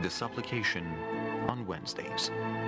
the supplication on Wednesdays.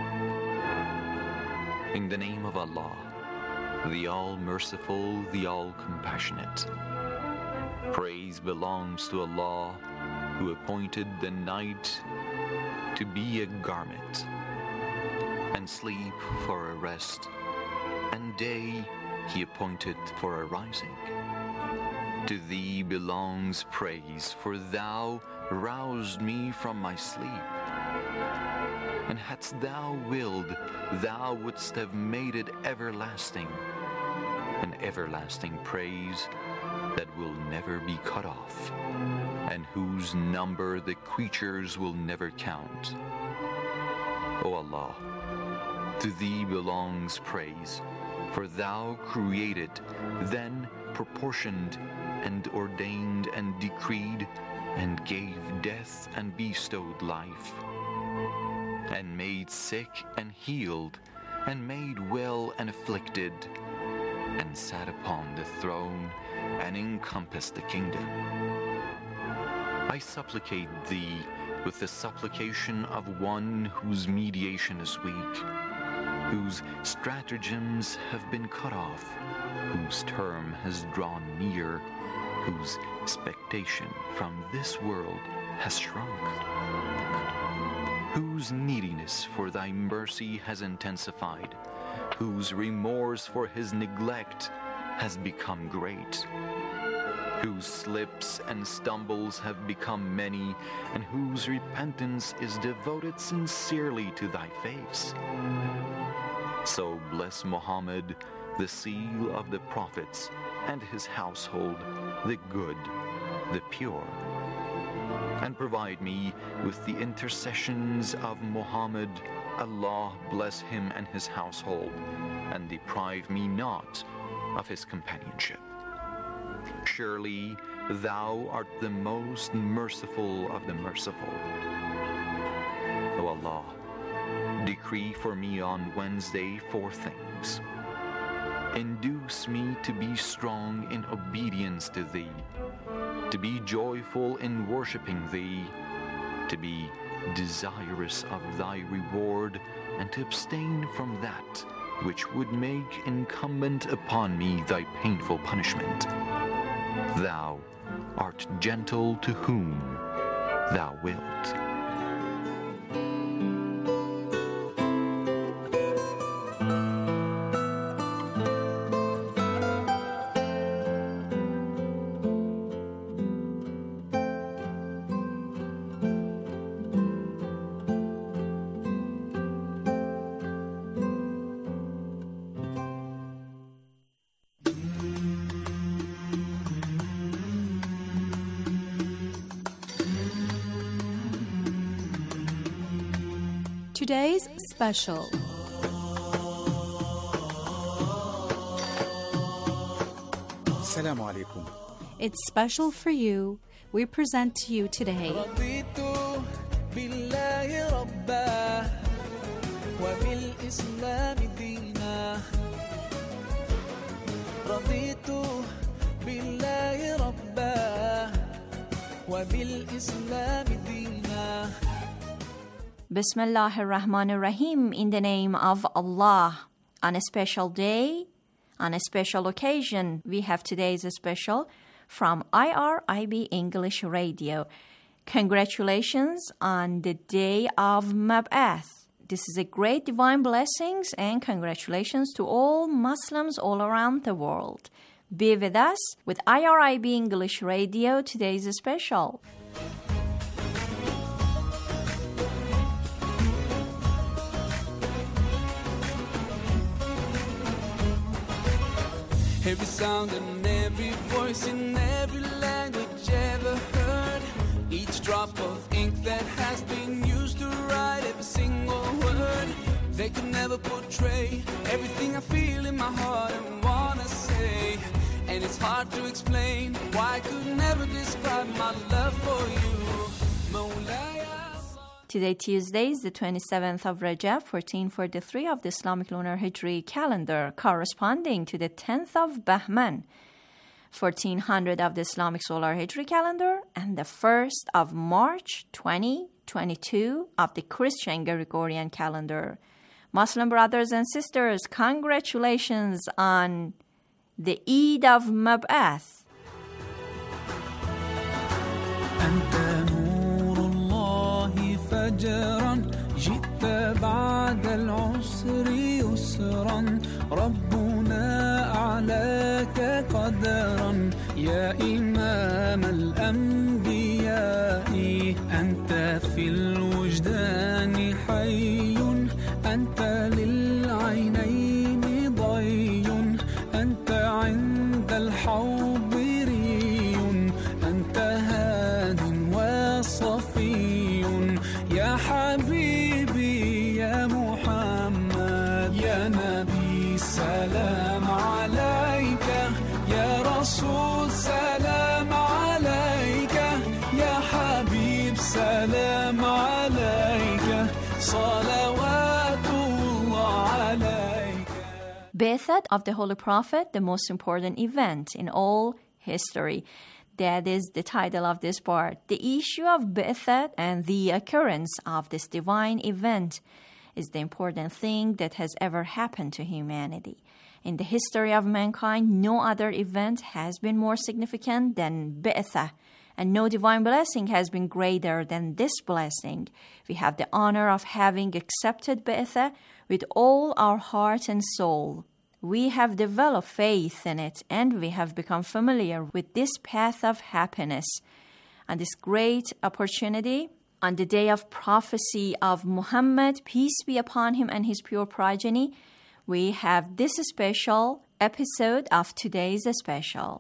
In the name of Allah, the All-Merciful, the All-Compassionate. Praise belongs to Allah, who appointed the night to be a garment, and sleep for a rest, and day He appointed for a rising. To Thee belongs praise, for Thou roused me from my sleep. And hadst Thou willed, Thou wouldst have made it everlasting, an everlasting praise that will never be cut off, and whose number the creatures will never count. O Allah, to Thee belongs praise, for Thou created, then proportioned, and ordained, and decreed, and gave death, and bestowed life, and made sick, and healed, and made well, and afflicted, and sat upon the throne, and encompassed the kingdom. I supplicate Thee with the supplication of one whose mediation is weak, whose stratagems have been cut off, whose term has drawn near, whose expectation from this world has shrunk, whose neediness for Thy mercy has intensified, whose remorse for his neglect has become great, whose slips and stumbles have become many, and whose repentance is devoted sincerely to Thy face. So bless Muhammad, the seal of the prophets, and his household, the good, the pure. And provide me with the intercessions of Muhammad. Allah bless him and his household, and deprive me not of his companionship. Surely Thou art the most merciful of the merciful. O Allah, decree for me on Wednesday 4 things. Induce me to be strong in obedience to Thee, to be joyful in worshiping Thee, to be desirous of Thy reward, and to abstain from that which would make incumbent upon me Thy painful punishment. Thou art gentle to whom Thou wilt. Today's special. Assalamu alaikum. It's special for you. We present to you today Bismillahir Rahmanir Rahim, in the name of Allah. On a special day, on a special occasion, we have today's special from IRIB English Radio. Congratulations on the day of Mab'ath. This is a great divine blessings, and congratulations to all Muslims all around the world. Be with us with IRIB English Radio. Today's special. Every sound and every voice in every language ever heard. Each drop of ink that has been used to write every single word. They could never portray everything I feel in my heart and wanna say. And it's hard to explain why I could never describe my love for you. Mawlaya. Today, Tuesday, is the 27th of Rajab, 1443 of the Islamic Lunar Hijri calendar, corresponding to the 10th of Bahman, 1400 of the Islamic Solar Hijri calendar, and the 1st of March 2022 of the Christian Gregorian calendar. Muslim brothers and sisters, congratulations on the Eid of Mab'ath. أنت نور الله فجرا جئت بعد العسر يسرا ربنا أعلاك قدرا يا إمام الأنبياء أنت في الوجدان حي أنت للعينين ضي أنت عند الحوض ري أنت هاد وصفي يا حبيبي يا محمد يا نبي سلام عليك يا رسول سلام عليك يا حبيب سلام عليك صلوات الله عليك. Bi'that of the Holy Prophet, the most important event in all history. That is the title of this part. The issue of Bi'that and the occurrence of this divine event is the important thing that has ever happened to humanity. In the history of mankind, no other event has been more significant than Bi'that, and no divine blessing has been greater than this blessing. We have the honor of having accepted Bi'that with all our heart and soul. We have developed faith in it, and we have become familiar with this path of happiness. And this great opportunity, on the day of prophecy of Muhammad, peace be upon him and his pure progeny, we have this special episode of today's special.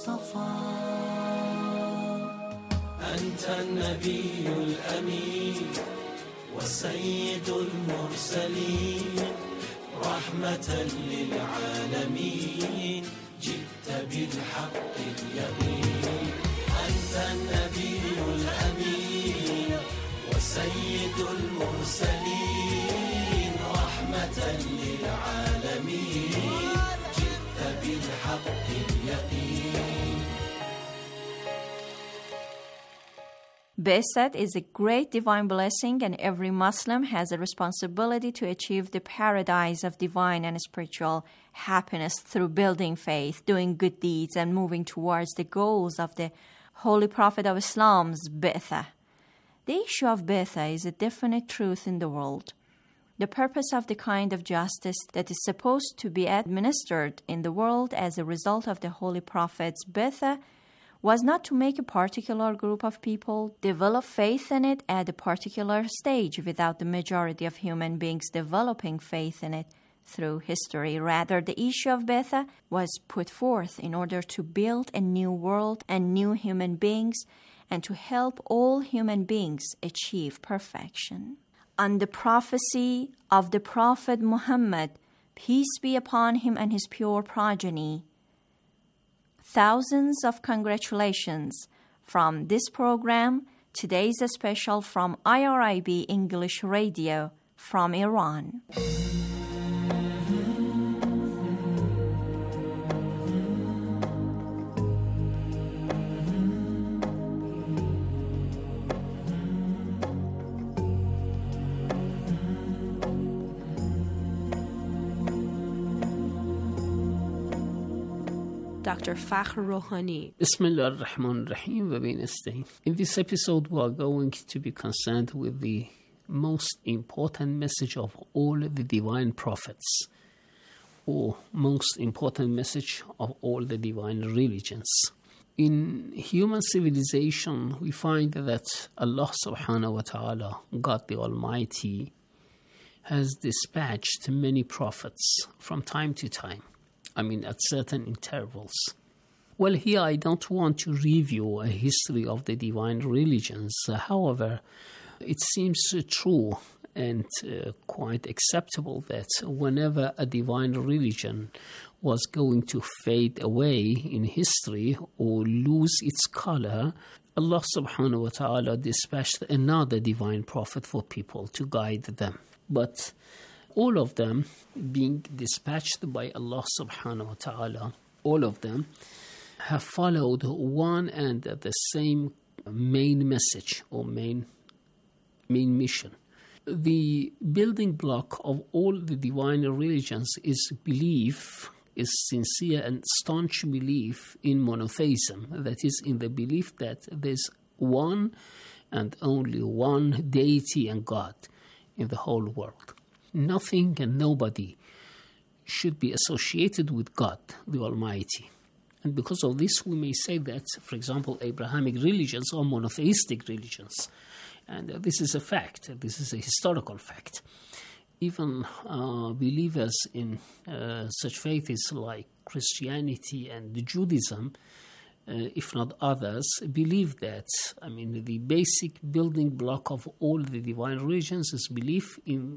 أنت النبي الأمين وسيد المرسلين رحمة للعالمين جئت بالحق اليقين أنت النبي الأمين وسيد المرسلين رحمة للعالمين جئت بالحق اليقين. Bi'that is a great divine blessing, and every Muslim has a responsibility to achieve the paradise of divine and spiritual happiness through building faith, doing good deeds, and moving towards the goals of the Holy Prophet of Islam's Bi'that. The issue of Bi'that is a definite truth in the world. The purpose of the kind of justice that is supposed to be administered in the world as a result of the Holy Prophet's Bi'that was not to make a particular group of people develop faith in it at a particular stage without the majority of human beings developing faith in it through history. Rather, the issue of Bi'that was put forth in order to build a new world and new human beings and to help all human beings achieve perfection. On the prophecy of the Prophet Muhammad, peace be upon him and his pure progeny, thousands of congratulations from this program. Today's special from IRIB English Radio from Iran. Dr. Fakhr Rouhani. Bismillah ar-Rahman ar-Rahim wa bin nasta'in. In this episode, we are going to be concerned with the most important message of all the divine prophets, or most important message of all the divine religions. In human civilization, we find that Allah subhanahu wa ta'ala, God the Almighty, has dispatched many prophets from time to time. At certain intervals. Well, here I don't want to review a history of the divine religions. However, it seems true and quite acceptable that whenever a divine religion was going to fade away in history or lose its color, Allah subhanahu wa ta'ala dispatched another divine prophet for people to guide them. But all of them being dispatched by Allah subhanahu wa ta'ala, all of them have followed one and the same main message or main mission. The building block of all the divine religions is belief, is sincere and staunch belief in monotheism. That is, in the belief that there's one and only one deity and God in the whole world. Nothing and nobody should be associated with God, the Almighty. And because of this, we may say that, for example, Abrahamic religions are monotheistic religions. And this is a fact. This is a historical fact. Even believers in such faiths like Christianity and Judaism, if not others, believe that, the basic building block of all the divine religions is belief in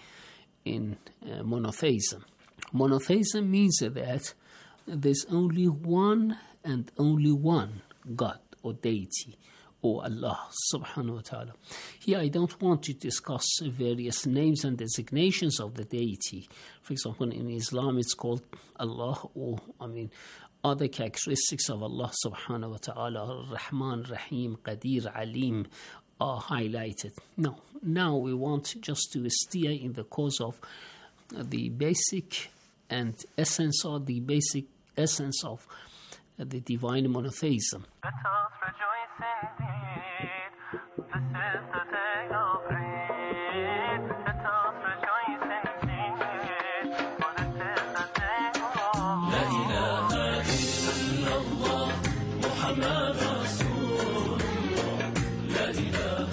monotheism. Monotheism means that there's only one and only one God or deity, or Allah subhanahu wa ta'ala. Here I don't want to discuss various names and designations of the deity. For example, in Islam it's called Allah, or other characteristics of Allah subhanahu wa ta'ala, Rahman, Rahim, Qadir, Alim, are highlighted. No, now we want just to steer in the course of the basic and essence, or the basic essence of the divine monotheism. Let us rejoice indeed. This is the day of Eid. Let us rejoice indeed. For this is the day of لا إله إلا الله محمد رسول الله. لا إله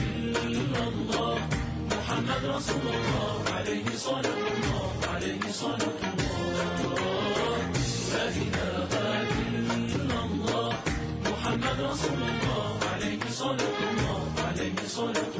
إلا الله محمد رسول الله. عليه صلاة الله، عليه صلاة الله. لا إله إلا الله محمد رسول الله. عليه صلاة الله، عليه صلاة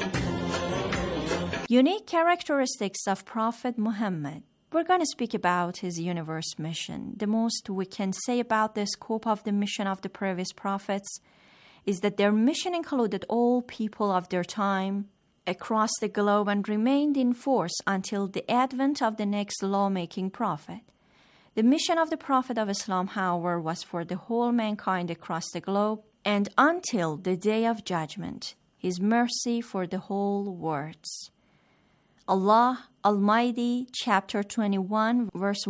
الله. Unique characteristics of Prophet Muhammad. We're going to speak about his universe mission. The most we can say about the scope of the mission of the previous prophets is that their mission included all people of their time across the globe and remained in force until the advent of the next lawmaking prophet. The mission of the Prophet of Islam, however, was for the whole mankind across the globe and until the day of judgment, his mercy for the whole worlds. Allah Almighty, chapter 21, verse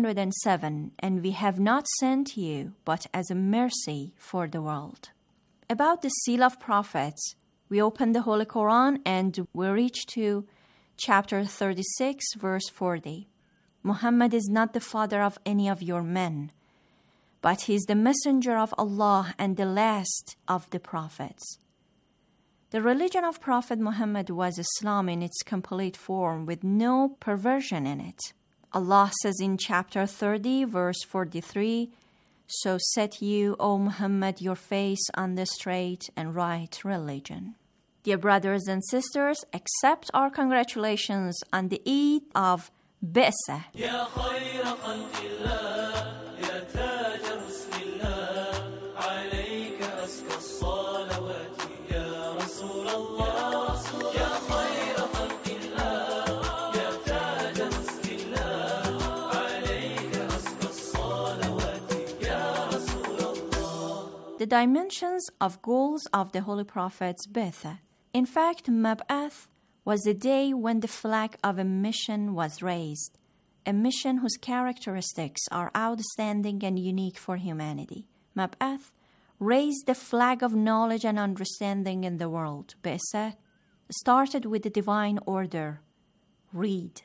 107, and we have not sent you but as a mercy for the world. About the seal of prophets, we open the Holy Quran and we reach to chapter 36, verse 40. Muhammad is not the father of any of your men, but he is the messenger of Allah and the last of the prophets. The religion of Prophet Muhammad was Islam in its complete form with no perversion in it. Allah says in chapter 30, verse 43, "So set you, O Muhammad, your face on the straight and right religion." Dear brothers and sisters, accept our congratulations on the Eid of Bi'sah. يا خير خلق الله يا تاج حسن الله عليك أزكى الصلوات يا رسول الله. يا خير خلق الله يا تاج حسن الله عليك أزكى الصلوات يا رسول الله. The dimensions of goals of the Holy Prophet's Bi'sah. In fact, Mab'ath was the day when the flag of a mission was raised, a mission whose characteristics are outstanding and unique for humanity. Mab'ath raised the flag of knowledge and understanding in the world. Bi'sah started with the divine order. Read,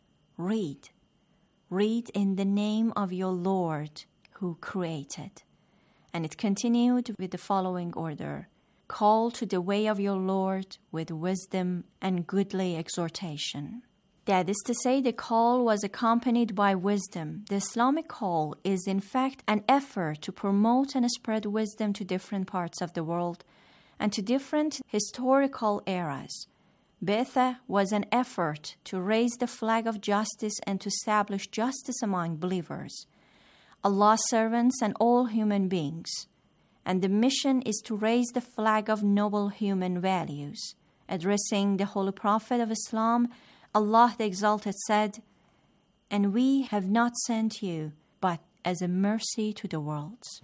read, read in the name of your Lord who created. And it continued with the following order. Call to the way of your Lord with wisdom and goodly exhortation. That is to say, the call was accompanied by wisdom. The Islamic call is in fact an effort to promote and spread wisdom to different parts of the world and to different historical eras. Bi'sah was an effort to raise the flag of justice and to establish justice among believers, Allah's servants and all human beings. And the mission is to raise the flag of noble human values. Addressing the Holy Prophet of Islam, Allah the Exalted said, "And we have not sent you but as a mercy to the worlds.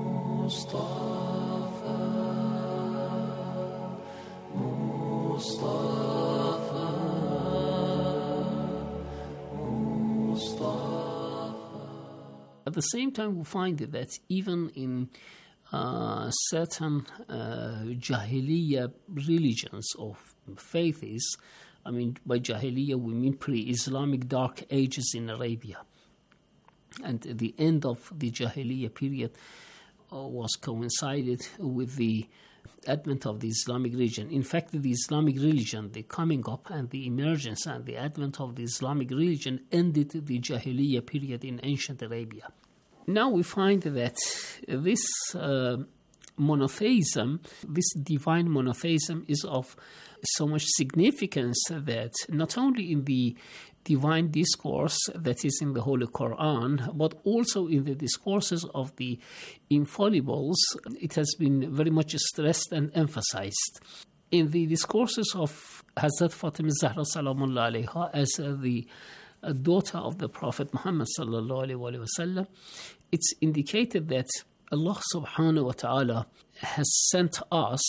At the same time, we find that even in certain Jahiliyyah religions or faiths, I mean, by Jahiliyyah we mean pre-Islamic dark ages in Arabia. And the end of the Jahiliyyah period was coincided with the advent of the Islamic religion. In fact, the Islamic religion, the coming up and the emergence and the advent of the Islamic religion ended the Jahiliyyah period in ancient Arabia. Now we find that this monotheism, this divine monotheism, is of so much significance that not only in the divine discourse that is in the Holy Quran, but also in the discourses of the infallibles, it has been very much stressed and emphasized. In the discourses of Hazrat Fatima Zahra Salamullah alayha as the daughter of the Prophet Muhammad sallallahu alaihi wasallam, it's indicated that Allah subhanahu wa ta'ala has sent us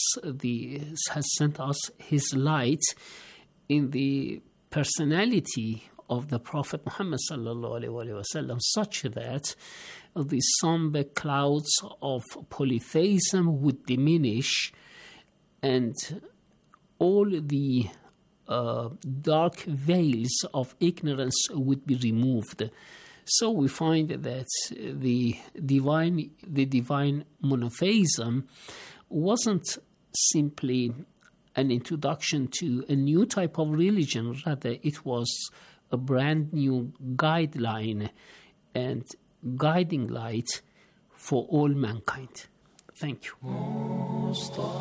His light in the personality of the Prophet Muhammad sallallahu alaihi wasallam, such that the somber clouds of polytheism would diminish and all the dark veils of ignorance would be removed. So we find that the divine monotheism wasn't simply an introduction to a new type of religion, rather it was a brand new guideline and guiding light for all mankind. Thank you.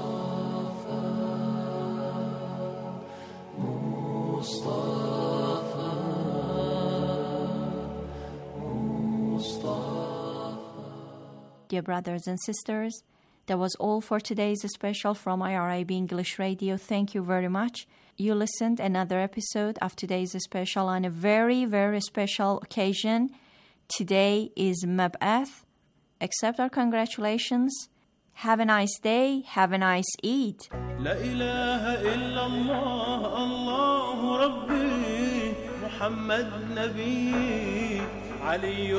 Dear brothers and sisters, that was all for today's special from IRIB English Radio. Thank you very much. You listened another episode of today's special on a very, very special occasion. Today is Mab'ath. Accept our congratulations. Have a nice day. Have a nice Eid. لا إله إلا الله الله ربي محمد نبي علي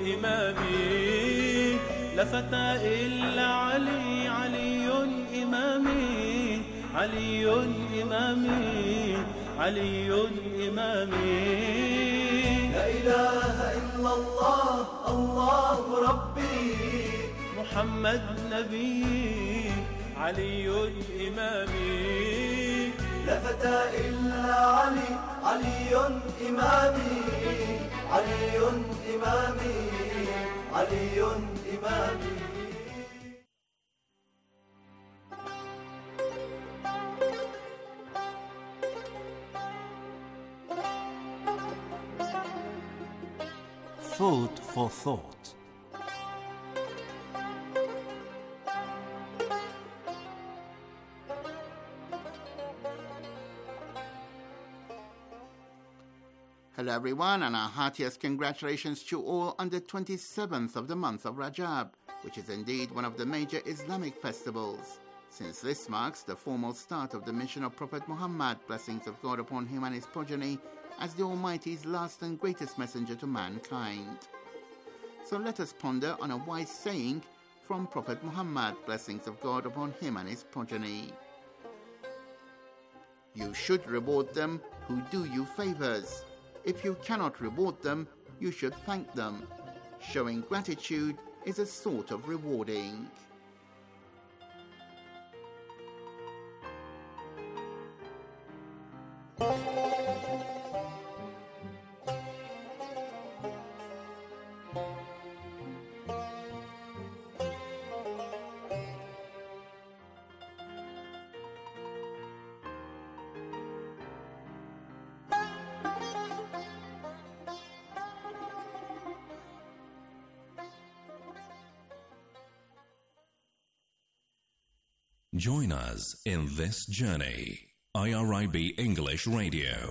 إمامي لا فتى إلا علي علي إمامي علي إمامي علي إمامي لا إله إلا الله الله ربي محمد نبي علي إمامي لا فتى إلا علي علي إمامي علي إمامي علي إمامي Food for thought. Hello everyone, and our heartiest congratulations to all on the 27th of the month of Rajab, which is indeed one of the major Islamic festivals, since this marks the formal start of the mission of Prophet Muhammad, blessings of God upon him and his progeny, as the Almighty's last and greatest messenger to mankind. So let us ponder on a wise saying from Prophet Muhammad, blessings of God upon him and his progeny. You should reward them who do you favors. If you cannot reward them, you should thank them. Showing gratitude is a sort of rewarding. Join us in this journey. IRIB English Radio.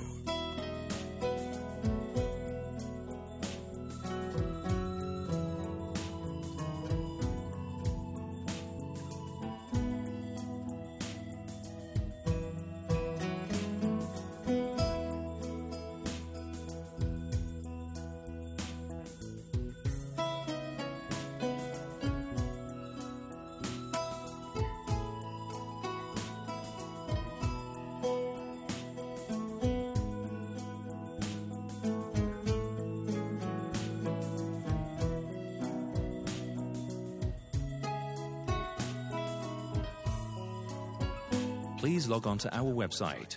please log on to our website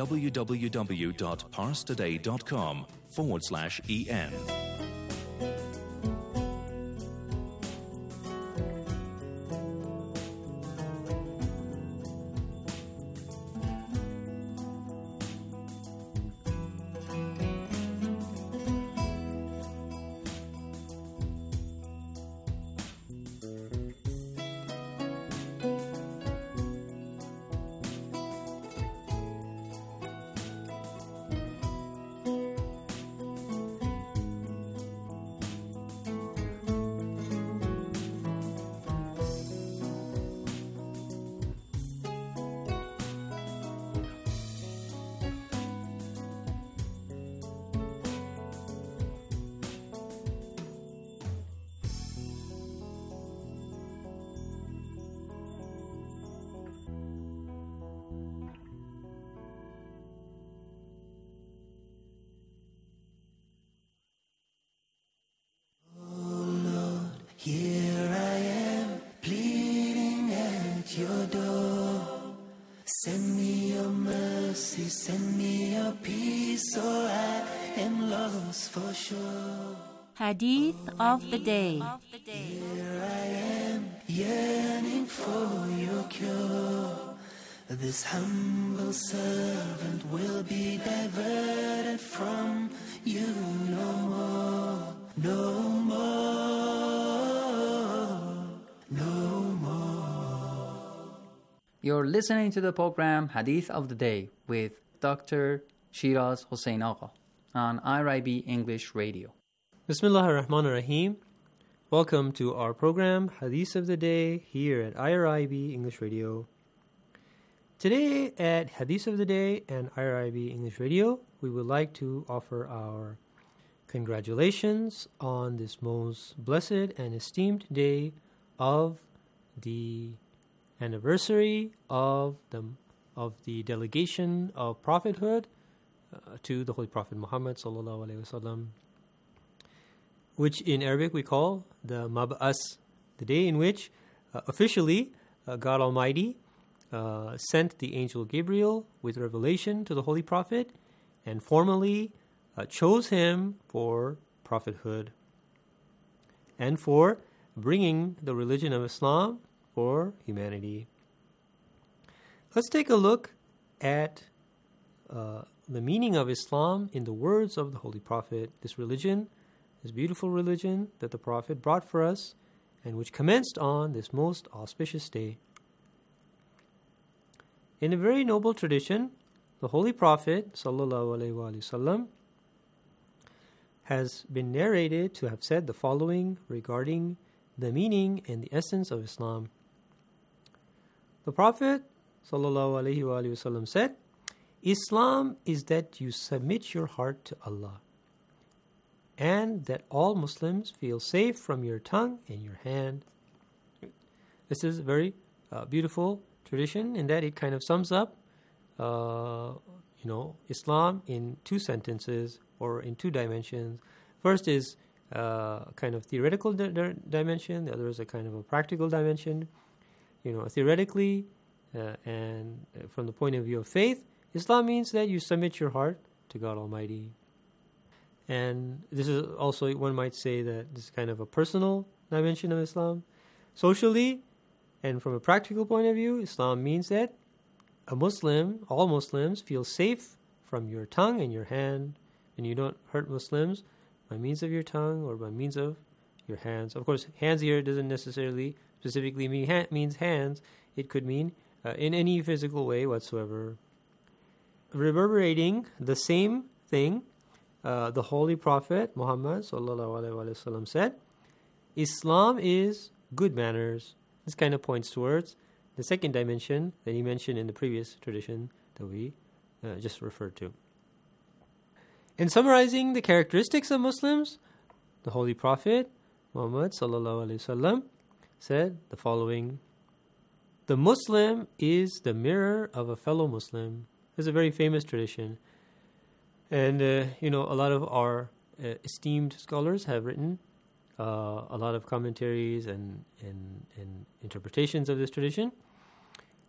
www.parstoday.com/en. Here I am, pleading at your door. Send me your mercy, send me your peace, or I am lost for sure. Hadith of the day. Here I am, yearning for your cure. This humble servant will be diverted from you no more, no more, no more. You're listening to the program Hadith of the Day with Dr. Shiraz Hossein Agha on IRIB English Radio. Bismillah ar-Rahman ar-Rahim. Welcome to our program Hadith of the Day here at IRIB English Radio. Today at Hadith of the Day and IRIB English Radio, we would like to offer our congratulations on this most blessed and esteemed day of the anniversary of the delegation of prophethood to the Holy Prophet Muhammad sallallahu alaihi wasallam, which in Arabic we call the Mab'as, the day in which officially God Almighty sent the angel Gabriel with revelation to the Holy Prophet and formally chose him for prophethood and for bringing the religion of Islam for humanity. Let's take a look at the meaning of Islam in the words of the Holy Prophet. This religion, this beautiful religion that the Prophet brought for us and which commenced on this most auspicious day. In a very noble tradition, the Holy Prophet ﷺ has been narrated to have said the following regarding the meaning and the essence of Islam. The Prophet ﷺ said, Islam is that you submit your heart to Allah and that all Muslims feel safe from your tongue and your hand. This is a very beautiful tradition in that it kind of sums up Islam in two sentences or in two dimensions. First is kind of theoretical dimension. The other is a kind of a practical dimension. Theoretically and from the point of view of faith, Islam means that you submit your heart to God Almighty. And this is also, one might say that this is kind of a personal dimension of Islam. Socially, and from a practical point of view, Islam means that a Muslim, all Muslims, feel safe from your tongue and your hand, and you don't hurt Muslims by means of your tongue or by means of your hands. Of course, hands here doesn't necessarily specifically means hands. It could mean in any physical way whatsoever. Reverberating the same thing, the Holy Prophet Muhammad ﷺ said, Islam is good manners. This kind of points towards the second dimension that he mentioned in the previous tradition that we just referred to. In summarizing the characteristics of Muslims, the Holy Prophet Muhammad ﷺ said the following: the Muslim is the mirror of a fellow Muslim. This is a very famous tradition. And, a lot of our esteemed scholars have written a lot of commentaries and interpretations of this tradition.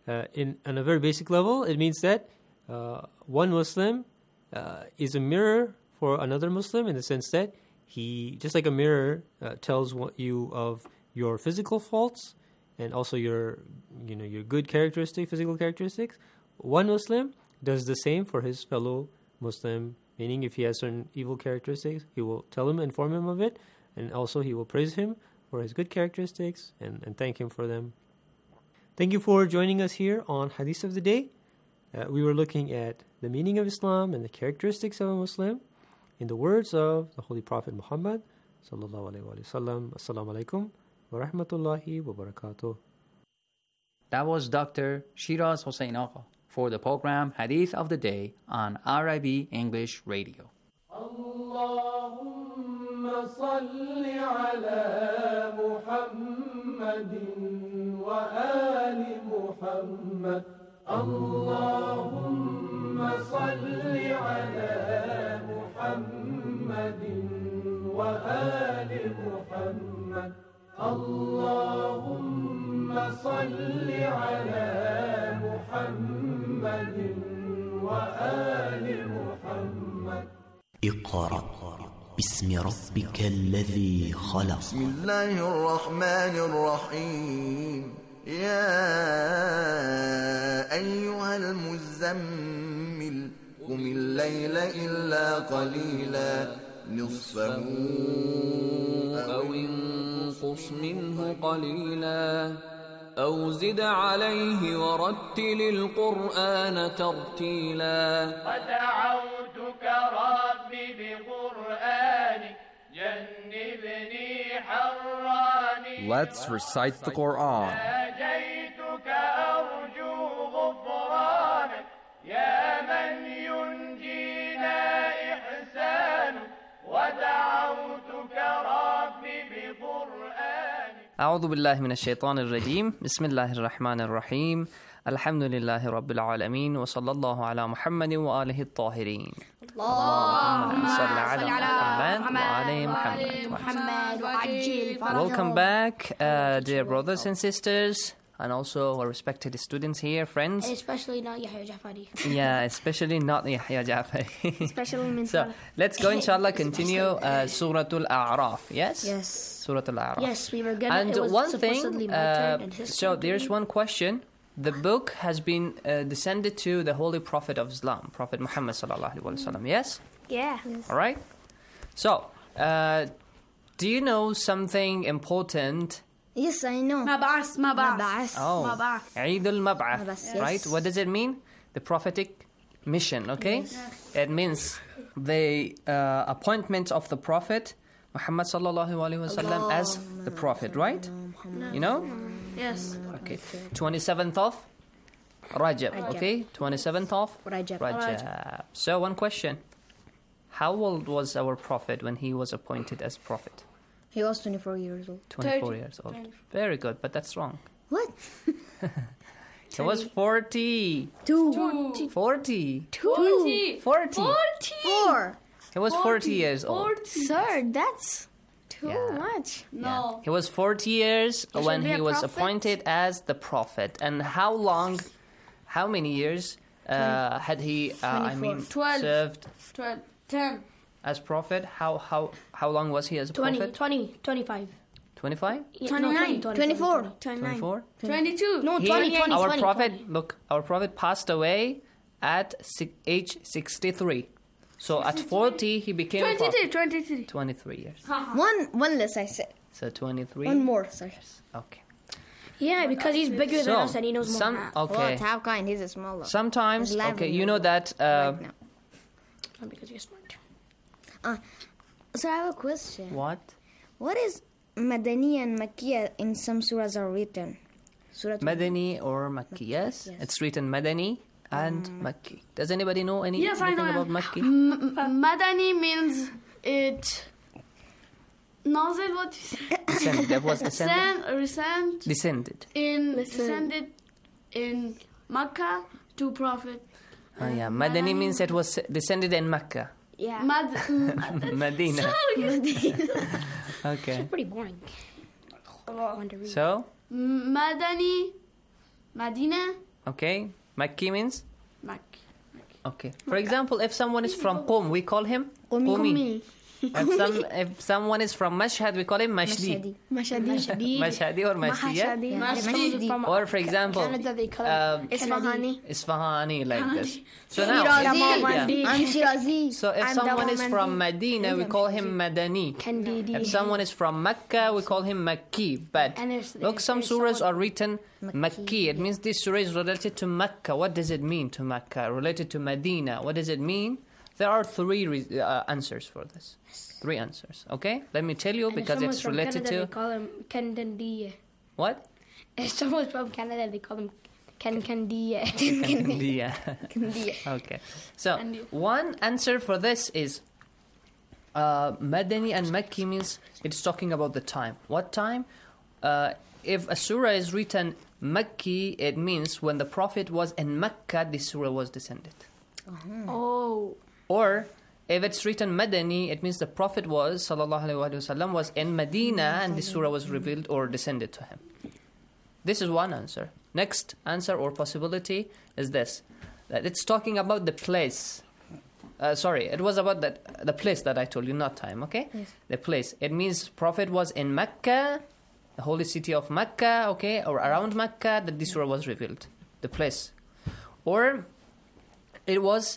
On a very basic level, it means that one Muslim is a mirror for another Muslim in the sense that he, just like a mirror, tells you of your physical faults and also your good physical characteristics. One Muslim does the same for his fellow Muslim, meaning if he has certain evil characteristics, he will tell him, inform him of it, and also he will praise him for his good characteristics and thank him for them. Thank you for joining us here on Hadith of the Day. We were looking at the meaning of Islam and the characteristics of a Muslim in the words of the Holy Prophet Muhammad sallallahu alaihi wasallam. Assalamu alaikum wa rahmatullahi wa barakatuh. That was Dr. Shiraz Hossein Agha for the program Hadith of the Day on RIB English Radio. اللهم صل على محمد وآل محمد اللهم صل على محمد وآل محمد اللهم صل على محمد وآل محمد اقرأ باسم ربك الذي خلق. بسم الله الرحمن الرحيم. يا أيها المزمل قم الليل إلا قليلا نصفه أو انقص منه قليلا أو زد عليه ورتل القرآن ترتيلا ودعوتك ربي بقرآنك جنبني حراني. Let's recite the Quran. ناجيتك أرجو غفرانك يا من ينجينا إحسانك ودعوتك ربي بقرآنك. أعوذ بالله من الشيطان الرجيم. بسم الله الرحمن الرحيم. الحمد لله رب العالمين وصلى الله على محمد وآله الطاهرين. اللهم صل على محمد وآل محمد. Welcome back, dear brothers and sisters, and also our respected students here, friends. Especially not Yahya Jafari. Yeah, especially not Yahya Jafari. Especially means So let's go, inshallah, continue Surah Al-A'raf. Yes? Yes. Surah Al-A'raf. Yes, we were gonna. And it was one supposedly thing, my turn and his so turn. there's one question. The book has been descended to the Holy Prophet of Islam, Prophet Muhammad sallallahu alaihi wasallam. Yes? Yeah. Yes. All right. So, do you know something important? Yes, I know. Mab'as. Oh, Eid al-Mab'ath, Yes. right? What does it mean? The prophetic mission, okay? Yes. It means the appointment of the Prophet Muhammad sallallahu alaihi wasallam as the Prophet, right? You know? Yes. Okay. 27th of Rajab, okay? 27th of Rajab. So, one question. How old was our Prophet when he was appointed as Prophet? He was 24 years old. 24 years old. Very good, but that's wrong. What? He was 40. 40. 40. 40. 40. 4. He was 40 years old. Sir, that's too much. No. He was 40 years He when should be he a was prophet? appointed as the Prophet. And how many years had he, 12. served 12. 10. as Prophet? How long was he as a 20, Prophet? 20, 25. 25? 29, 24. 24? 22. No, He- 20, 20, our 20, Prophet, 20. look, our Prophet passed away at age 63. So at 40, he became a 23. prophet. 23. 23 years. One less, I said. So 23. One more, sorry. Okay. Yeah, because he's bigger than So, us and he knows more. okay. Well, kind, he's a smaller. Sometimes, He's okay, you lively know that. right now. Not because you're smart. So I have a question. What? What is Madani and Makkiya in some surahs are written? Surah Madani or Makki? Yes, it's written Madani and Makki. Does anybody know anything Yes, I know. about Makki? Madani means it. Nazil, what you say? Descended. That was descended. Descended. Descended in Makkah to Prophet. Oh, yeah. Madani means it was descended in Mecca. Yeah. Medina. Okay. Pretty boring. So? Madani, Medina, Okay, Makki means? Makki. Okay. For example, if someone is from Qum, we call him Qumi. If someone is from Mashhad, we call him Mashdi. Mashhadi or Mashdiya. Or for example, Isfahani, like this. So now, so if someone is from Medina, we call him Madani. If someone is from Mecca, we call him Makki. But look, some surahs are written Makki. It means this surah is related to Mecca. What does it mean to Mecca? Related to Medina. What does it mean? There are three answers for this. 3 answers. Okay? Let me tell you because it's related Canada, to... they call him Kandandiya. What? If someone's from Canada, they call him Kandiya. Kandiya. Okay. So, one answer for this is Madani and Makki means it's talking about the time. What time? If a surah is written Makki, it means when the Prophet was in Mecca, this surah was descended. Oh. Or if it's written Madani, it means the Prophet was, sallallahu alaihi wasallam, was in Medina and this surah was revealed or descended to him. This is one answer. Next answer or possibility is this. That it's talking about the place. Sorry, it was about the place that I told you, not time, okay? Yes. The place. It means Prophet was in Mecca, the holy city of Mecca, okay, or around Mecca, that this surah was revealed. The place. Or it was...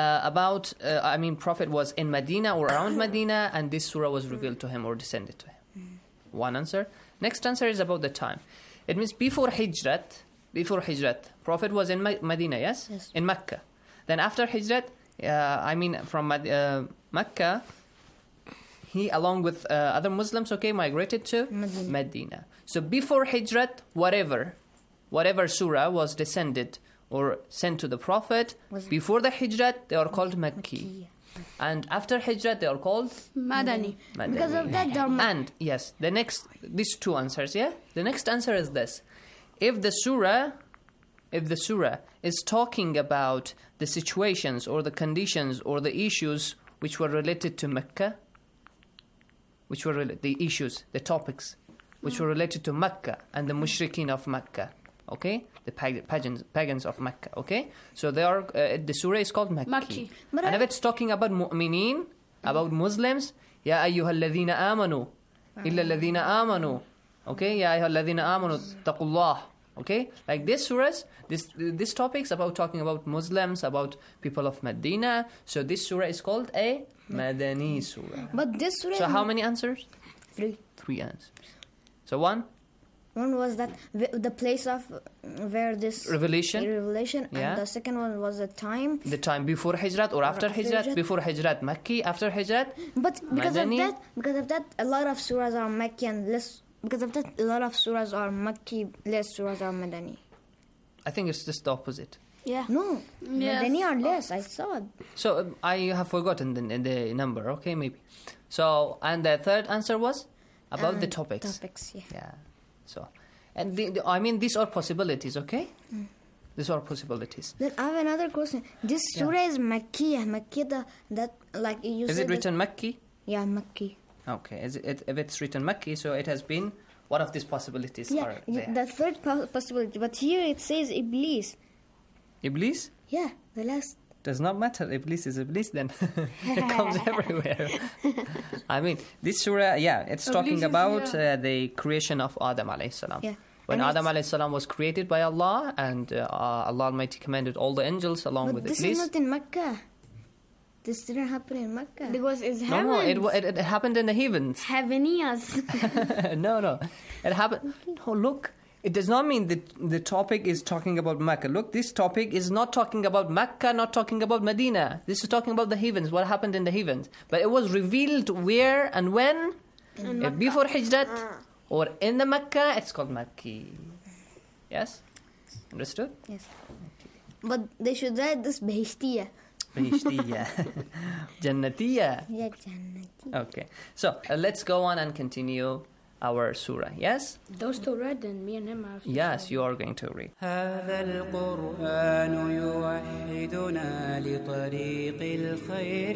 Prophet was in Medina or around Medina and this surah was revealed to him or descended to him. One answer. Next answer is about the time. It means before Hijrat, Prophet was in Medina, yes? In Mecca. Then after Hijrat, from Mecca, he along with other Muslims, okay, migrated to Medina. So before Hijrat, whatever surah was descended or sent to the Prophet, before the Hijrat, they are called Makki. And after Hijrat, they are called Madani. Because of that, and yes, these 2 answers, yeah? The next answer is this. If the surah is talking about the situations or the conditions or the issues which were related to Mecca, the issues, the topics, which were related to Mecca and the mushrikeen of Mecca, okay? The pagans of Mecca, okay? So they are, the surah is called Makki. And if it's talking about mu'mineen, about Muslims, Ya ayyuha alladhina amanu, illa alladhina amanu, okay? Ya ayyuha alladhina amanu, taqullah, okay? Like this surahs, this topics about talking about Muslims, about people of Medina. So this surah is called a Madani surah. But this surah... So how many answers? 3 answers. So one was that the place of where this revelation, and the second one was the time. The time before Hijrat or after Hijrat. Before Hijrat, Makki. After Hijrat, but because Madani. of that, a lot of surahs are Makki and less. Because of that, a lot of surahs are Makki, less surahs are Madani. I think it's just the opposite. Yeah. No, Yes. Madani are less. I saw it. So I have forgotten the number. Okay, maybe. So and the third answer was about the topics. Topics, yeah. Yeah. So, and these are possibilities, okay? These are possibilities. Then I have another question. This surah is Makki. Makki, that like you said. Is it written Makki? Yeah, Makki. Okay. If it's written Makki, so it has been one of these possibilities. Yeah, are there. the third possibility. But here it says Iblis. Iblis? Yeah, the last. Does not matter. Iblis is Iblis then. It comes everywhere. I mean, this surah, it's talking about the creation of Adam alayhi salam. Yeah. When Adam alayhi salam was created by Allah and Allah Almighty commanded all the angels along with Iblis. But this is not in Mecca. This didn't happen in Mecca. Because it's heaven. No, it happened in the heavens. Heavenias. No. It happened. Oh, look. It does not mean that the topic is talking about Mecca. Look, this topic is not talking about Mecca, not talking about Medina. This is talking about the heavens, what happened in the heavens. But it was revealed where and when? Before Hijrat or in the Mecca, it's called Makki. Yes? Understood? Yes. But they should write this Behishtiya. Behishtiya. Jannatiya. Yeah, Jannatiya. Okay. So, let's go on and continue our surah, yes? Those two read and me and him have to Yes, you are going to read. هذا القرآن يوحدنا لطريق الخير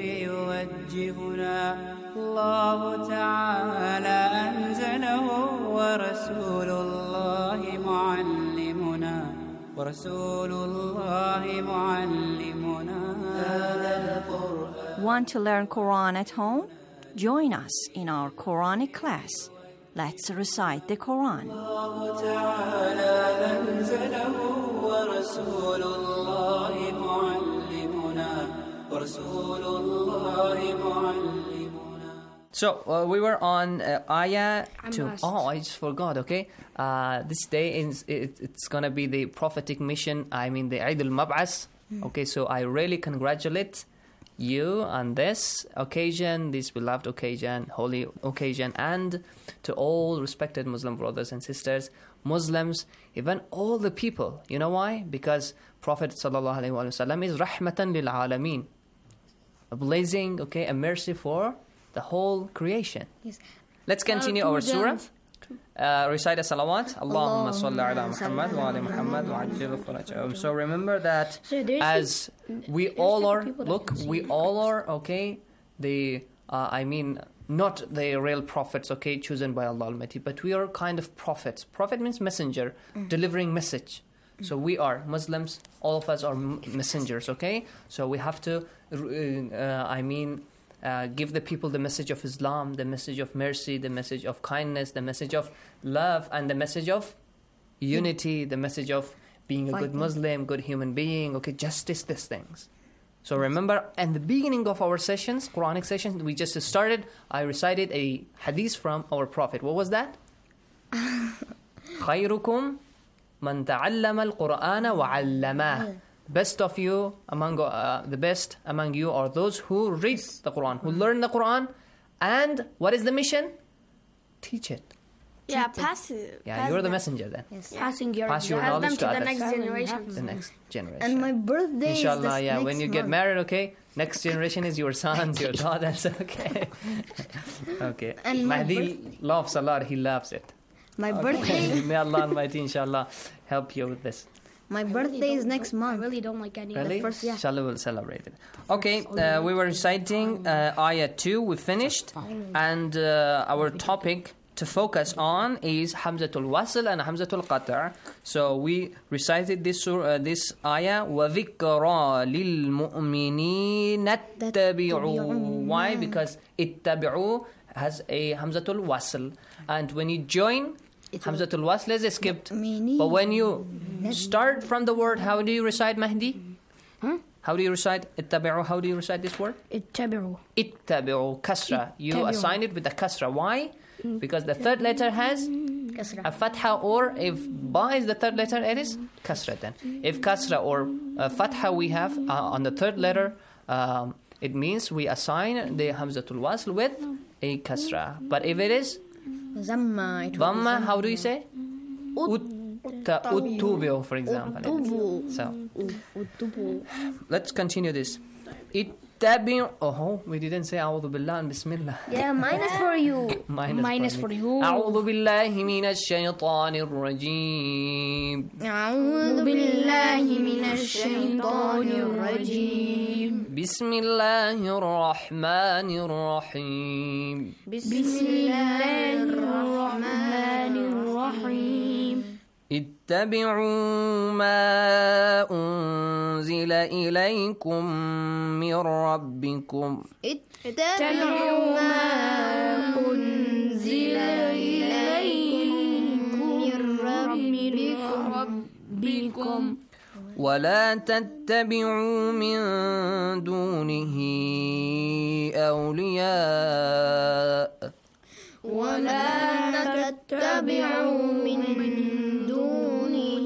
يوجهنا الله تعالى أنزله ورسول الله معلمنا ورسول الله معلمنا هذا القرآن. Want to learn Quran at home? Join us in our Quranic class. Let's recite the Quran. الله تعالى أنزله ورسول الله معلمنا ورسول الله معلمنا. So we were on ayah 2. must. Oh, I just forgot. Okay, this day it's gonna be the prophetic mission. I mean the Eid al-Mab'as. Okay, so I really congratulate you on this occasion, this beloved occasion, holy occasion, and to all respected Muslim brothers and sisters, Muslims, even all the people. You know why? Because Prophet sallallahu alaihi wasallam is rahmatan lil alameen, a blessing, okay, a mercy for the whole creation. Yes. Let's continue our surah. Recite a salawat. Allahumma salli ala Muhammad wa ala Muhammad wa ajil farajahum. So remember that as we all are, we all are, okay, not the real prophets, okay, chosen by Allah Almighty, but we are kind of prophets. Prophet means messenger, delivering message. So we are Muslims, all of us are messengers, okay? So we have to, give the people the message of Islam, the message of mercy, the message of kindness, the message of love, and the message of unity, the message of being a good Muslim, good human being, okay, justice, these things. So remember, in the beginning of our sessions, Quranic sessions, we just started, I recited a hadith from our Prophet. What was that? خيركم من تعلم القرآن وعلمه. Best of you among the best among you are those who read the Quran, who learn the Quran, and what is the mission? Teach it. Yeah, pass it. Yeah, you're the messenger then. Yes. Passing your Pass your pass knowledge them to to the others. next generation. The next generation. And my birthday Inshallah, is yeah. next When you get month. married, okay, next generation is your sons, your daughters, okay. Okay. And my Mahdi loves a lot. He loves it. My birthday. May Allah Almighty, inshallah, help you with this. My birthday is next month. I really don't like any Really? of the Inshallah, we'll celebrate it. Okay, we were reciting ayah 2. We finished. And our topic to focus on is Hamzatul Wasl and Hamzatul Qata'. So we recited this ayah. وَذِكْرَى لِلْمُؤْمِنِينَ اتَّبِعُوا. Why? Because ittabi'u has a Hamzatul Wasl. And when you join, Hamzatul Wasl is skipped. But when you start from the word, how do you recite Mahdi? How do you recite ittabi'u? How do you recite this word? Ittabi'u. Ittabi'u, kasra. You assign it with the kasra. Why? Because the third letter has a fatha, or if ba is the third letter, it is kasra then. If kasra or fatha we have on the third letter, it means we assign the Hamzatul Wasl with a kasra. But if it is Dhamma, how do you say? Uttubi'u, for example. So, let's continue this. Ittabi'u. Oh, we didn't say A'udhu Billah and Bismillah. Yeah, minus for you. Minus for you. A'udhu Billahi minash shaytanir rajim. أعوذ بالله من الشيطان الرجيم. Bismillahir Rahmanir Rahim. بسم الله الرحمن الرحيم. اتبعوا ما أنزل إليكم من ربكم. اتبعوا ما أنزل إليكم من ربكم. ولا تتبعوا من دونه أولياء. ولا تتبعوا من دونه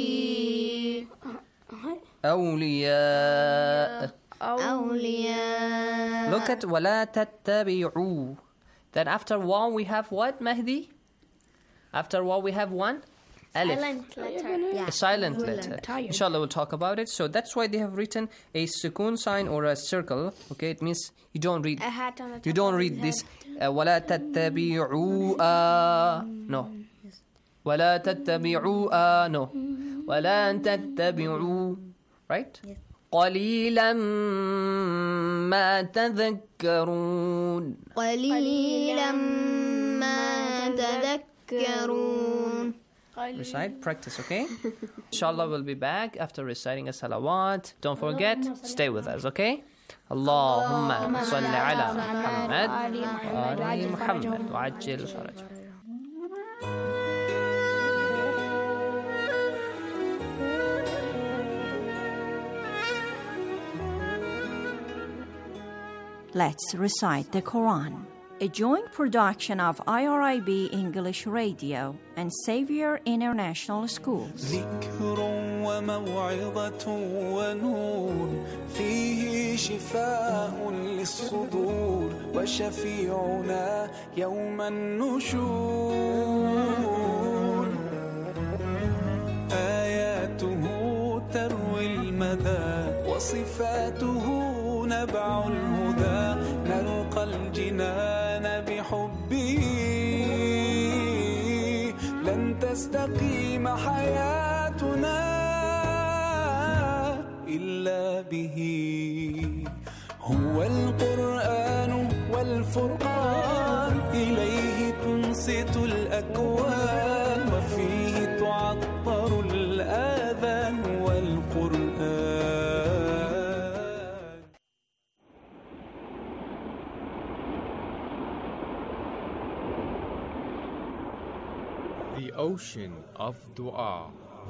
أولياء. أولياء. Look at ولا تتبعوا. Then after waw we have what, Mahdi? After waw we have one? Alif. Silent letter. A silent letter. Inshallah, we'll talk about it. So that's why they have written a sukoon sign or a circle. Okay, it means you don't read. A hat on the top. You don't read this. ولا تتبعوا no. ولا تتبعوا no. ولا تتبعوا. Right? Yes. قليلا ما تذكرون. قليلا ما تذكرون. Recite, practice, okay? Inshallah, we'll be back after reciting a salawat. Don't forget, stay with us, okay? Allahumma salli ala Muhammad wa ali Muhammad wa ajil faraj. Let's recite the Quran. A joint production of IRIB English Radio and Xavier International Schools. ذكر وموعظة ونور فيه شفاء للصدور وشفيعنا يوم النشور آياته تروي المدى وصفاته نبع الهدى نلقى الجنان بحبه لن تستقيم حياتنا إلا به هو القرآن والفرقان إليه تنصت الأكوان وفيه تعطر الآذان والقرآن. The ocean of dua.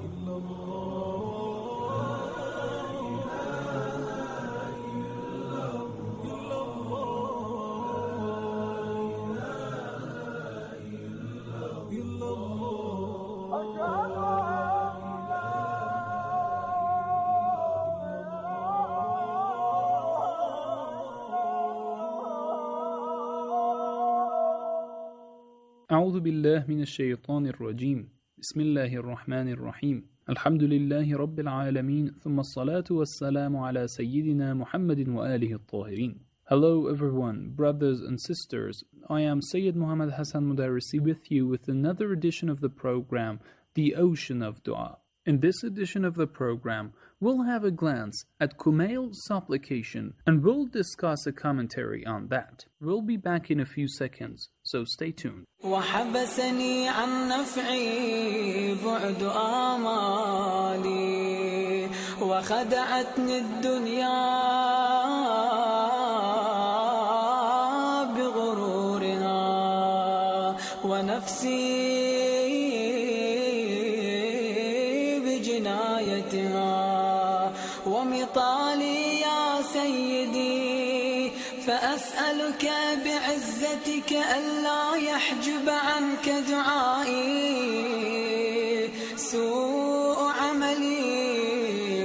أعوذ بالله من الشيطان الرجيم بسم الله الرحمن الرحيم الحمد لله رب العالمين ثم الصلاة والسلام على سيدنا محمد وآله الطاهرين. Hello everyone, brothers and sisters. I am Sayyid Muhammad Hassan Mudarrisi with you with another edition of the program, The Ocean of Dua. In this edition of the program, we'll have a glance at Kumail's supplication and we'll discuss a commentary on that. We'll be back in a few seconds, so stay tuned. وحبسني عن نفعي بعد آمالي وخدعتني الدنيا بغرورها ونفسي ومطالي يا سيدي فأسألك بعزتك ألا يحجب عنك دعائي سوء عملي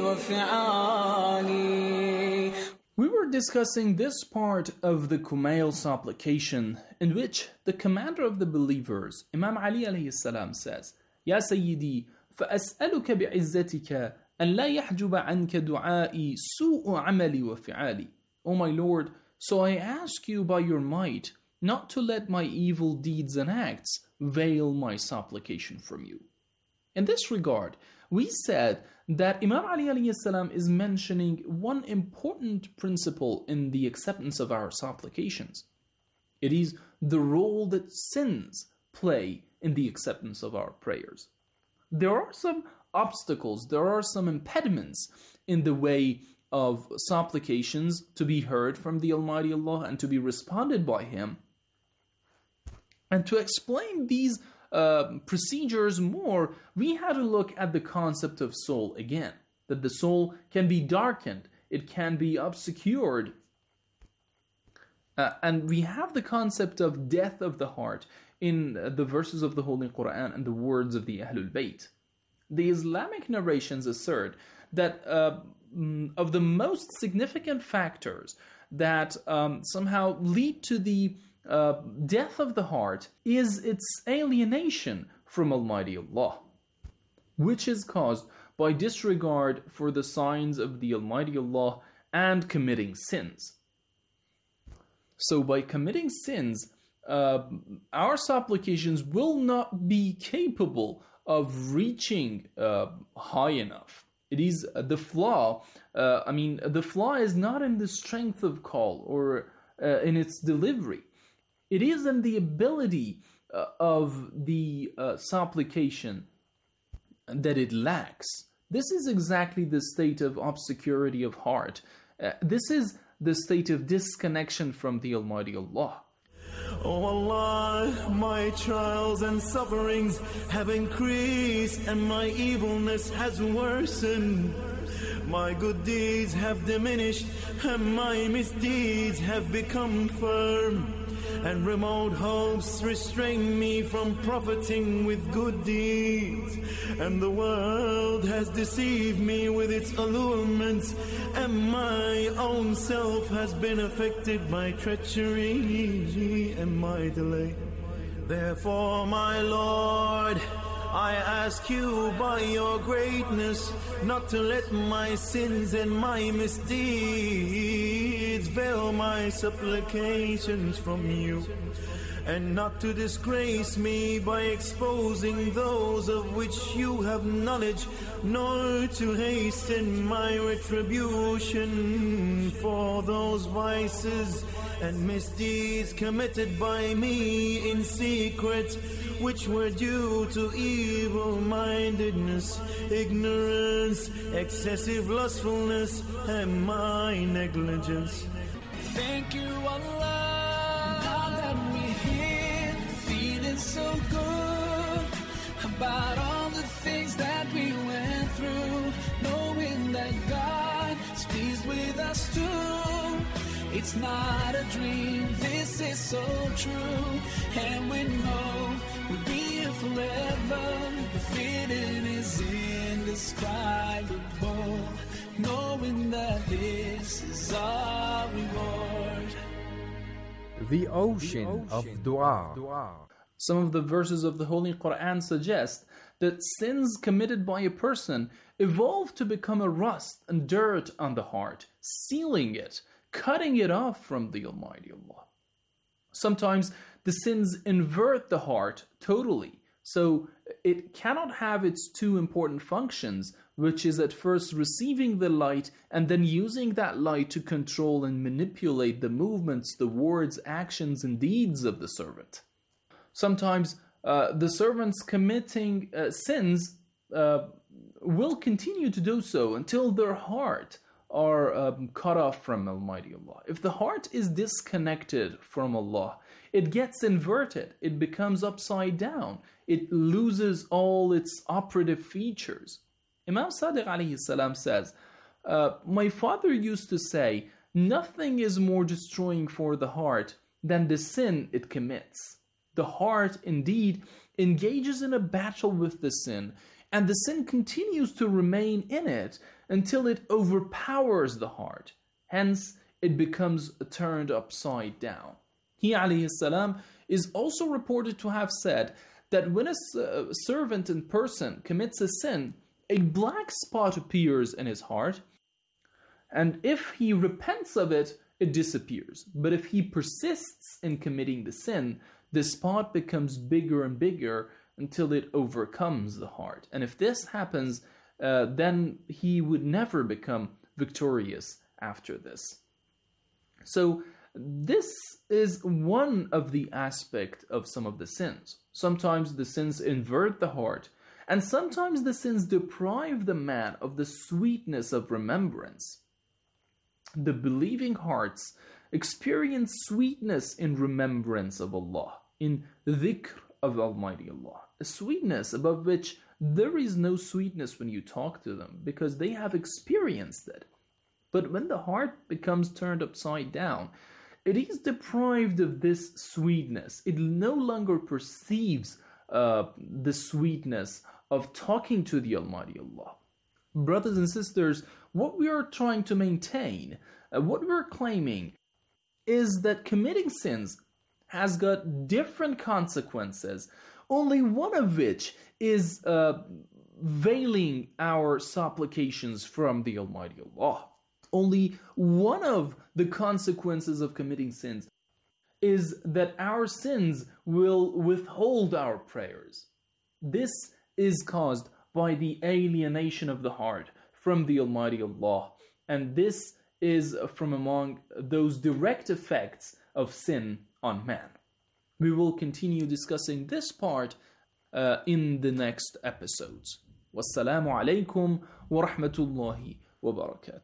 وفعالي. We were discussing this part of the Kumail supplication in which the commander of the believers, Imam Ali alayhi salam, says, Ya Sayyidi, فأسألك بعزتك أن لا يحجب عنك دعائي سوء عملي وفعالي. O my Lord, so I ask you by your might not to let my evil deeds and acts veil my supplication from you. In this regard, we said that Imam Ali alayhi salam is mentioning one important principle in the acceptance of our supplications. It is the role that sins play in the acceptance of our prayers. There are some obstacles, there are some impediments in the way of supplications to be heard from the Almighty Allah and to be responded by Him. And to explain these procedures more, we had to look at the concept of soul again. That the soul can be darkened, it can be obscured. And we have the concept of death of the heart in the verses of the Holy Quran and the words of the Ahlul Bayt. The Islamic narrations assert that of the most significant factors that somehow lead to the death of the heart is its alienation from Almighty Allah, which is caused by disregard for the signs of the Almighty Allah and committing sins. So by committing sins, our supplications will not be capable of reaching high enough. It is the flaw. The flaw is not in the strength of call or in its delivery. It is in the ability of the supplication that it lacks. This is exactly the state of obscurity of heart. This is the state of disconnection from the Almighty Allah. Oh Allah, my trials and sufferings have increased and my evilness has worsened. My good deeds have diminished and my misdeeds have become firm. And remote hopes restrain me from profiting with good deeds. And the world has deceived me with its allurements, and my own self has been affected by treachery and my delay. Therefore, my Lord, I ask you by your greatness not to let my sins and my misdeeds veil my supplications from you, and not to disgrace me by exposing those of which you have knowledge, nor to hasten my retribution for those vices and misdeeds committed by me in secret, which were due to evil-mindedness, ignorance, excessive lustfulness, and my negligence. Thank you, Allah, that we're here, feeling so good about all the things that we went through, knowing that God is pleased with us too. It's not a dream, this is so true, and we know we'll be here forever. The feeling is indescribable, knowing that this is our reward. The ocean of dua. Some of the verses of the Holy Quran suggest that sins committed by a person evolve to become a rust and dirt on the heart, sealing it, cutting it off from the Almighty Allah. Sometimes the sins invert the heart totally, so it cannot have its two important functions, which is at first receiving the light and then using that light to control and manipulate the movements, the words, actions, and deeds of the servant. Sometimes the servants committing sins will continue to do so until their heart are cut off from Almighty Allah. If the heart is disconnected from Allah, it gets inverted, it becomes upside down, it loses all its operative features. Imam Sadiq alayhi salam says, my father used to say, nothing is more destroying for the heart than the sin it commits. The heart indeed engages in a battle with the sin, and the sin continues to remain in it until it overpowers the heart. Hence, it becomes turned upside down. He alayhi salam is also reported to have said that when a servant in person commits a sin, a black spot appears in his heart, and if he repents of it, it disappears. But if he persists in committing the sin, the spot becomes bigger and bigger until it overcomes the heart. And if this happens, then he would never become victorious after this. So this is one of the aspects of some of the sins. Sometimes the sins invert the heart, and sometimes the sins deprive the man of the sweetness of remembrance. The believing hearts experience sweetness in remembrance of Allah, in dhikr of Almighty Allah, a sweetness above which there is no sweetness when you talk to them, because they have experienced it. But when the heart becomes turned upside down, it is deprived of this sweetness. It no longer perceives the sweetness of talking to the Almighty Allah. Brothers and sisters, what we are trying to maintain, what we're claiming, is that committing sins has got different consequences, only one of which is veiling our supplications from the Almighty Allah. Only one of the consequences of committing sins is that our sins will withhold our prayers. This is caused by the alienation of the heart from the Almighty Allah, and this is from among those direct effects of sin on man. We will continue discussing this part in the next episodes. Wassalamu alaikum wa rahmatullahi wa barakatuh.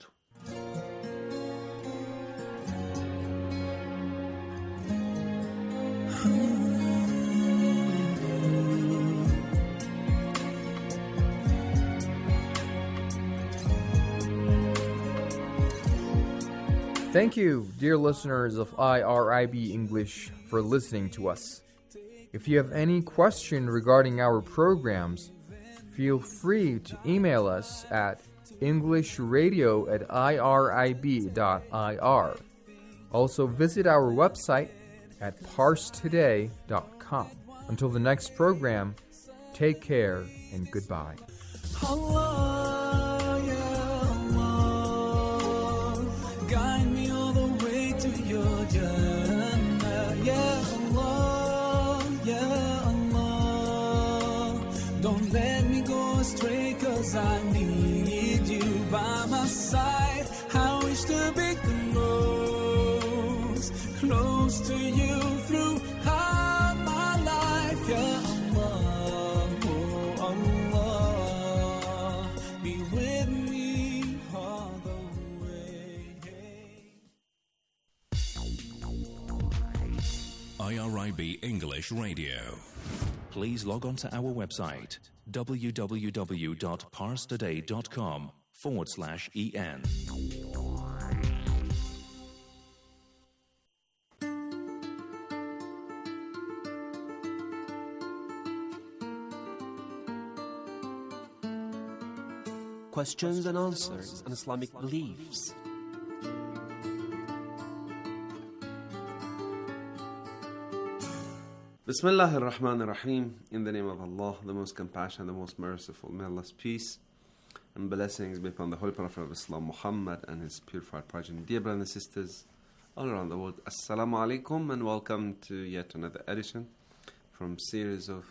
Thank you, dear listeners of IRIB English, for listening to us. If you have any question regarding our programs, feel free to email us at englishradio@irib.ir. Also visit our website at parstoday.com. Until the next program, take care and goodbye. Allah, ya Allah, guide me all the way to your Jannah. Ya Allah, ya Allah, don't let me go astray, 'cause I need you by my side. I wish to be close to you through my life. Ya Allah, oh Allah, be with me all the way. IRIB English Radio. Please log on to our website www.parstoday.com/en. Questions and answers on Islamic beliefs. Bismillah ar-Rahman ar-Rahim. In the name of Allah, the most compassionate, the most merciful. May Allah's peace and blessings be upon the Holy Prophet of Islam, Muhammad, and his purified progeny. Dear brothers and sisters all around the world, Assalamu alaikum, and welcome to yet another edition from series of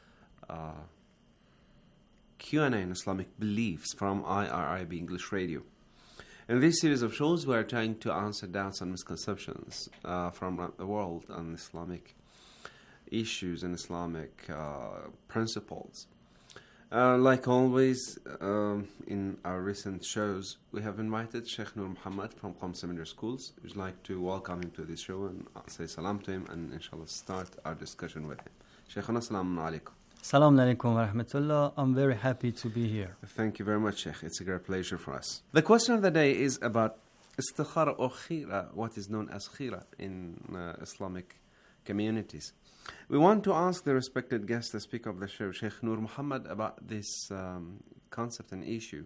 Q&A in Islamic beliefs from IRIB English Radio. In this series of shows, we are trying to answer doubts and misconceptions from around the world on Islamic issues and Islamic principles. Like always, in our recent shows, we have invited Sheikh Nur Muhammad from Qom Seminary Schools. We'd like to welcome him to this show and say salam to him and inshallah start our discussion with him. Sheikhuna, assalamu alaikum. Assalamu alaikum wa rahmatullah. I'm very happy to be here. Thank you very much, Sheikh. It's a great pleasure for us. The question of the day is about istikhara or khira, what is known as khira in Islamic communities. We want to ask the respected guest, the speaker of the show, Sheikh Nur Muhammad, about this concept and issue.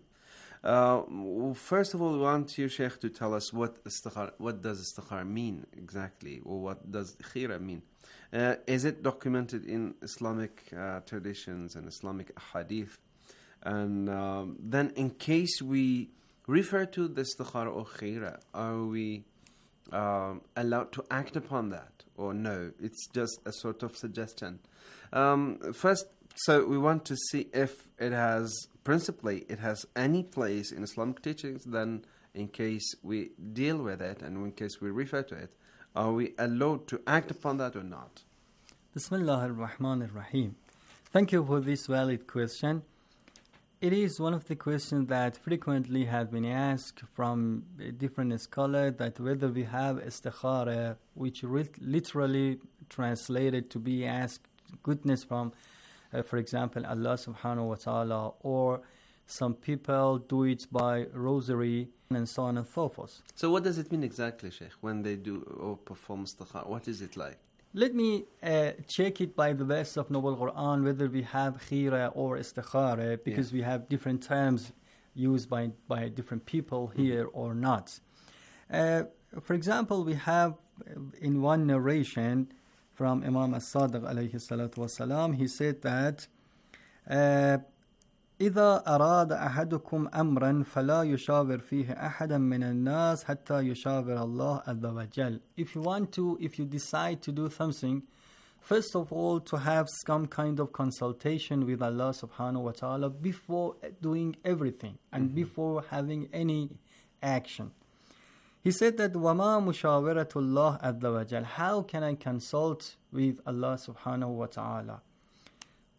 First of all, we want you, Sheikh, to tell us what does istikhara mean exactly, or what does khira mean? Is it documented in Islamic traditions and Islamic hadith? And then in case we refer to the istikhara or khira, are we allowed to act upon that? Or no, it's just a sort of suggestion. First, so we want to see if it has any place in Islamic teachings. Then in case we deal with it and in case we refer to it, are we allowed to act upon that or not? Bismillah ar-Rahman ar-Rahim. Thank you for this valid question. It is one of the questions that frequently has been asked from different scholars, that whether we have istikhara, which literally translated to be asked goodness from, for example, Allah subhanahu wa ta'ala, or some people do it by rosary, and so on and so forth. So what does it mean exactly, Sheikh, when they do or perform istikhara? What is it like? Let me check it by the verse of Noble Quran, whether we have khira or istikhara, because we have different terms used by different people here or not. For example, we have in one narration from Imam As-Sadiq alayhi salatu wasalam, he said that إذا أراد أحدكم أمرا فلا يشاور فيه أحدا من الناس حتى يشاور الله عز وجل. If you decide to do something, first of all, to have some kind of consultation with Allah subhanahu wa ta'ala before doing everything and before having any action. He said that وَمَا مُشَاوِرَةُ اللَّهِ عَزَّ وَجَلَ. How can I consult with Allah subhanahu wa ta'ala?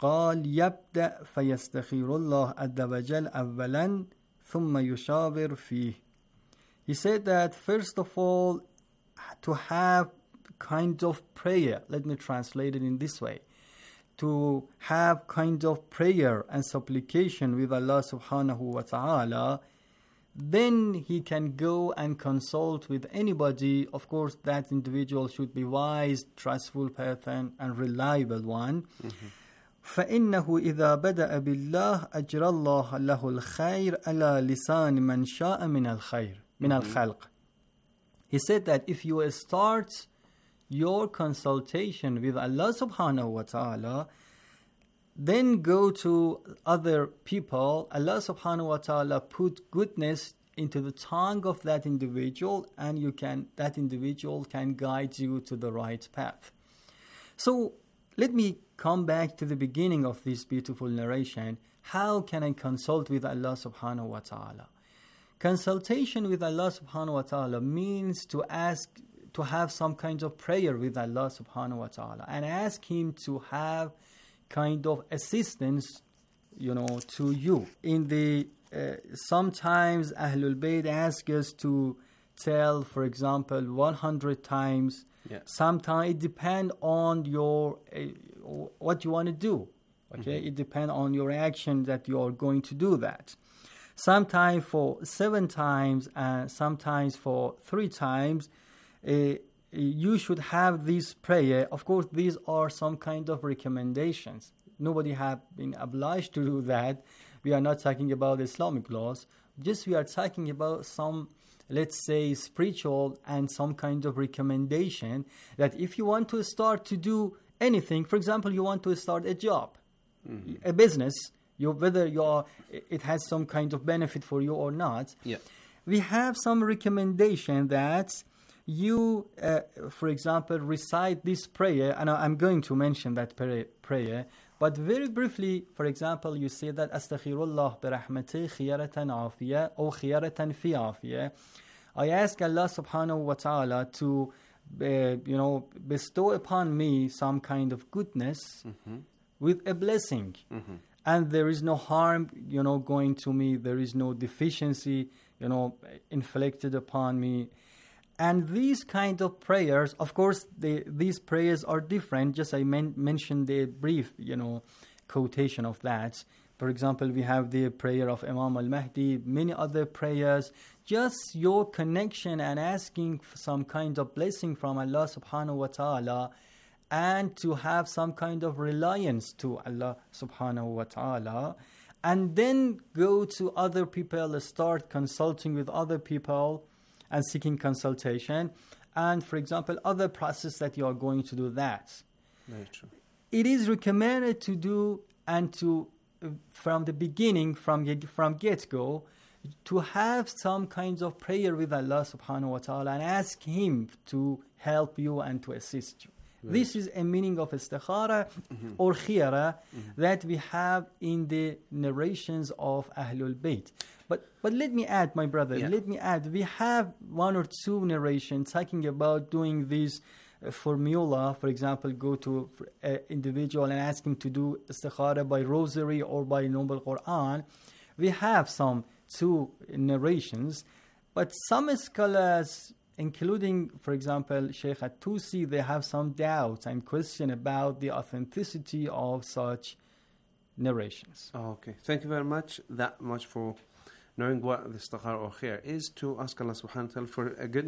قال يبدأ فيستخير الله عز وجل أولا ثم يشاور فيه. He said that first of all, to have kind of prayer, let me translate it in this way, to have kind of prayer and supplication with Allah subhanahu wa ta'ala, then he can go and consult with anybody. Of course, that individual should be wise, trustful person, and reliable one. فإنه إذا بدأ بالله أجرى الله له الخير على لسان من شاء من الخلق. He said that if you start your consultation with Allah subhanahu wa ta'ala, then go to other people, Allah subhanahu wa ta'ala put goodness into the tongue of that individual, and that individual can guide you to the right path. So let me come back to the beginning of this beautiful narration. How can I consult with Allah subhanahu wa ta'ala? Consultation with Allah subhanahu wa ta'ala means to have some kind of prayer with Allah subhanahu wa ta'ala and ask Him to have kind of assistance, to you. In the sometimes Ahlul Bayt ask us to tell, for example, 100 times. Yeah. Sometimes it depends on your what you want to do. Okay, It depends on your action that you are going to do that. Sometimes for 7 times and sometimes for 3 times. You should have this prayer. Of course, these are some kind of recommendations. Nobody have been obliged to do that. We are not talking about Islamic laws. Just we are talking about some, let's say, spiritual and some kind of recommendation that if you want to start to do anything, for example, you want to start a job, a business, whether it has some kind of benefit for you or not. Yeah. We have some recommendation that you, for example, recite this prayer, and I'm going to mention that prayer, but very briefly, for example, you say that Astaghfirullah bi rahmati khiyaratan afiya or khiyaratan fi afiya. I ask Allah subhanahu wa ta'ala to, bestow upon me some kind of goodness with a blessing. And there is no harm, going to me. There is no deficiency, inflicted upon me. And these kind of prayers, of course, these prayers are different. Just I mentioned the brief, quotation of that. For example, we have the prayer of Imam al-Mahdi, many other prayers. Just your connection and asking for some kind of blessing from Allah subhanahu wa ta'ala, and to have some kind of reliance to Allah subhanahu wa ta'ala. And then go to other people, start consulting with other people, and seeking consultation, and for example, other process that you are going to do that. Very true. It is recommended to do and to, from the beginning, from get-go, to have some kinds of prayer with Allah subhanahu wa ta'ala and ask Him to help you and to assist you. This is a meaning of istikhara or khiyara that we have in the narrations of Ahlul Bayt. But let me add, my brother, we have 1 or 2 narrations talking about doing this formula. For example, go to an individual and ask him to do istikhara by rosary or by Noble Quran. We have some 2 narrations, but some scholars, including, for example, Sheikh At-Tusi, they have some doubts and question about the authenticity of such narrations. Okay, thank you very much. That much for knowing what the istikhara or khair is, to ask Allah subhanahu wa ta'ala for a good